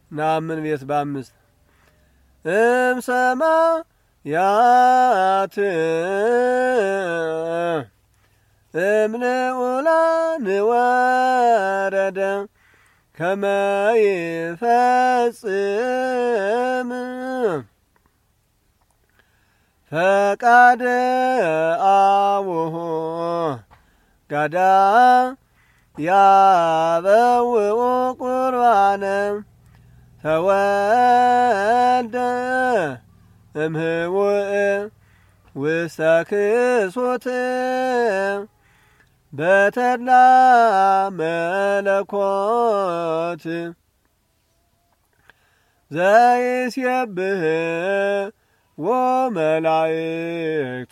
ናምን ቤት በአምስት እምሰማያት እምልዑላን ወረደ ከመ ይፈጽም ፈቃደ አቡሁ ጋዳ ያበውኡ ቁርባነ ተወልደ እምህውእ ውስተ ክሱት በተድላ መለኮት ዘይሴብህ ወመላእክት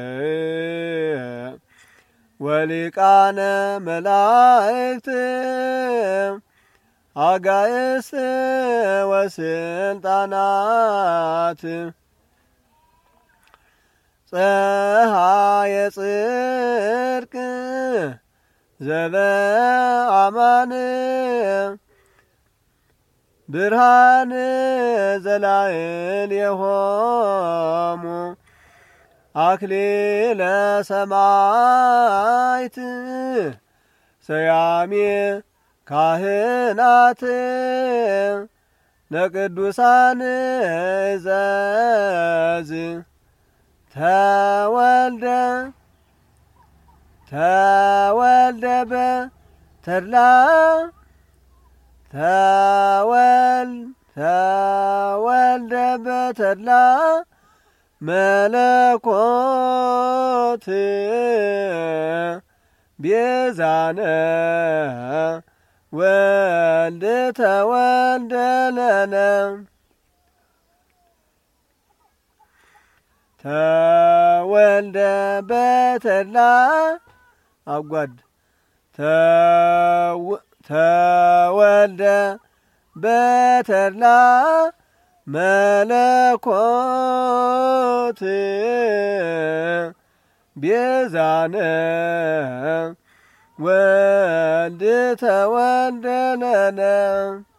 ወሊቃነ መላእክት አጋእዝት ወስልጣናት ፀሐየ ጽድቅ ዘበአማን ብርሃን ዘላዕሌሆሙ አክሊለ ሰማዕት ሰያሜ ካህናት ለቅዱሳን እዘዝ ተወልደ በተድላ ተወልደ በተድላ መለኮት ቤዛነ ወልድ ተወልደ ለነ ተወልደ በተድላ አጓድ ተወልደ በተድላ መለኮት ቤዛነ ወልድ ተወልደ ለነ